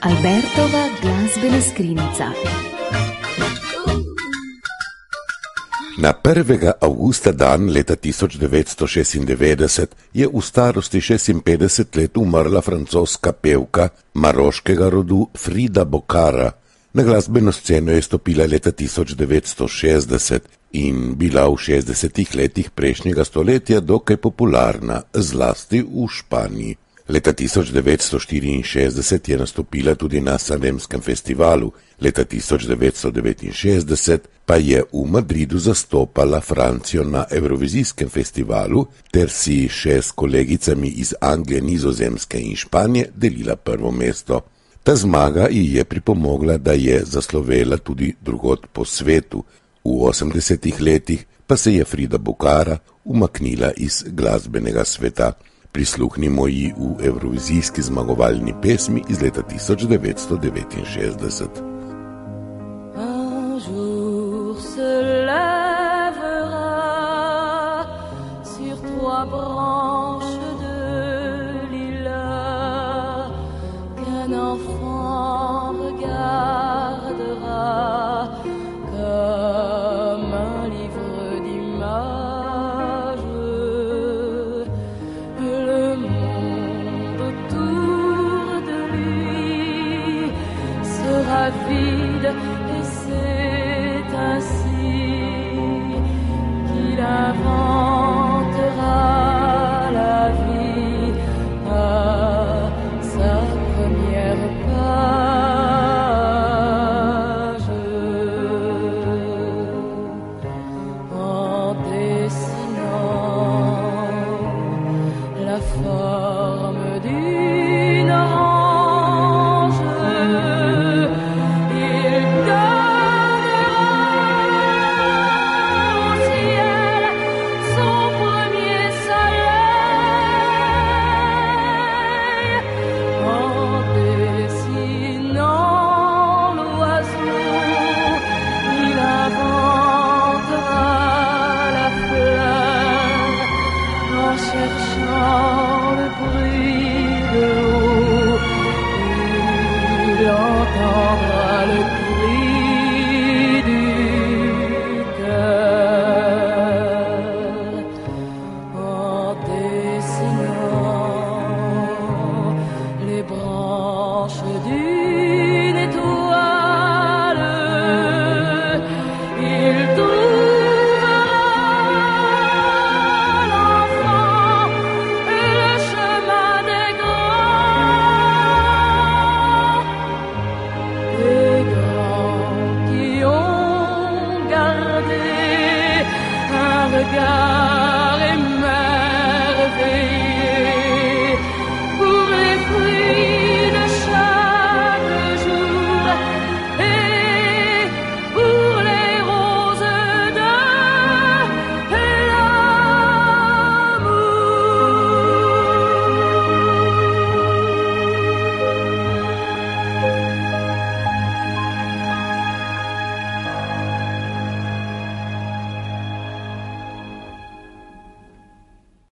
Albertova glasbena skrinjica. Na 1. avgusta dan leta 1996 je v starosti 56 let umrla francoska pevka maroškega rodu Frida Bocara. Na glasbeno sceno je stopila leta 1960 in bila v 60 letih prejšnjega stoletja dokaj popularna, zlasti v Španiji. Leta 1964 je nastopila tudi na Sanemskem festivalu, leta 1969 pa je v Madridu zastopala Francijo na Evrovizijskem festivalu ter si še s kolegicami iz Anglije, Nizozemske in Španije delila prvo mesto. Ta zmaga ji je pripomogla, da je zaslovela tudi drugod po svetu. V 80 letih pa se je Frida Bocara umaknila iz glasbenega sveta. Prisluhnimo ji v evrovizijski zmagovalni pesmi iz leta 1969. Un jour se lèvera sur 3 branches de lilas qu'un enfant regardera comme un livre d'images. Le monde autour de lui sera vide et c'est ainsi qu'il inventera la vie à sa première page. En dessinant la forme d'une orange, il donnera au ciel son premier soleil. En dessinant l'oiseau, il inventera la fleur. En cherchant le bruit de l'eau, il entendra le cri du cœur. En dessinant les branches d'une étoile, il trouvera l'enfant et le chemin des grands qui ont gardé un regard